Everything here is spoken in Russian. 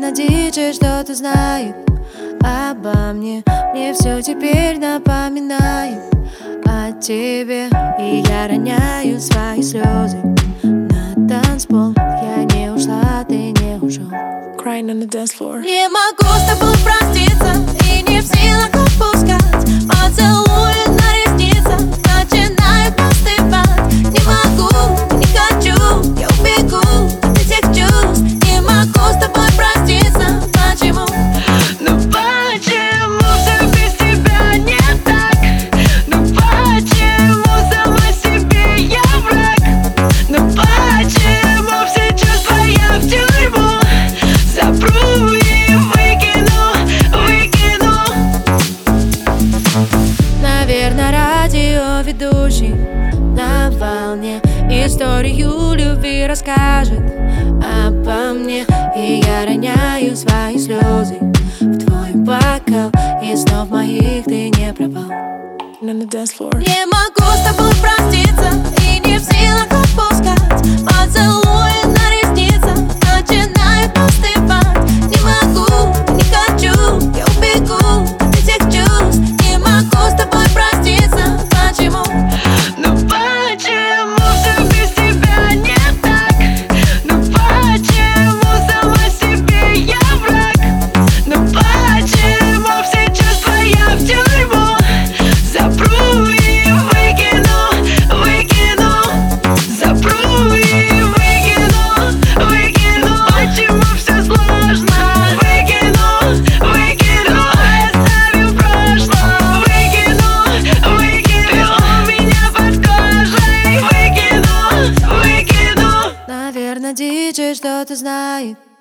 Наверное, диджей что-то знает обо мне. Мне все теперь напоминает о тебе. И я роняю свои слезы на танцпол. Я не ушла, ты не ушел. Crying on the dance floor. Не могу с тобой проститься и не в силах отпускать. Поцелуи на ресницах начинают остывать. Не могу, не хочу, я убегу от этих чувств. Не могу с тобой проститься. Почему? Ну почему все без тебя не так? Ну почему сама себе я враг? Ну почему все чувства я в тюрьму запру и выкину? Наверное, радиоведущий на волне историю любви расскажет обо мне. И я роняю свои слезы в твой бокал, и снов моих ты не пропал. On the dance floor. Не могу с тобой проститься и не в силах отпускать. Поцелуи на ресницах начинают остывать. Не могу, не хочу, я убегу от этих чувств. Не могу с тобой проститься. Почему? Ну почему все без тебя не так? Ну почему сама себе я враг? Ну почему все чувства я в тюрьму запру и выкину? Запру и выкину. Почему все сложно? Выкину. Оставим в прошлом. Выкину. Ты у меня под кожей. Выкину. Наверное, диджей что-то знает